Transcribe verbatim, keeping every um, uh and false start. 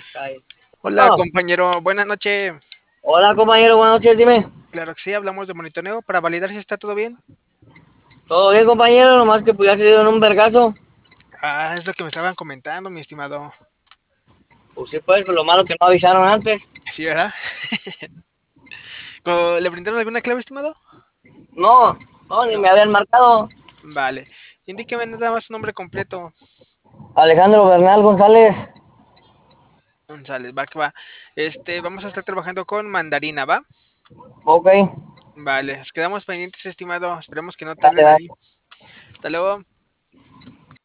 Cae. Hola, No. compañero. Buenas noches. Hola, compañero, buenas noches, dime. Claro que sí, hablamos de monitoreo para validar si está todo bien. ¿Todo bien, compañero? Nomás que pues ya se dieron un vergazo. Ah, es lo que me estaban comentando, mi estimado. Pues sí, pues, lo malo que no avisaron antes. Sí, ¿verdad? Co- ¿Le brindaron alguna clave, estimado? No, no, ni No. me habían marcado. Vale. Indíqueme nada más su nombre completo. Alejandro Bernal González. González, va que va. Este, vamos a estar trabajando con mandarina, ¿va? Ok, Vale, nos quedamos pendientes, estimado. Esperemos que no dale, tarden dale. ahí. Hasta luego.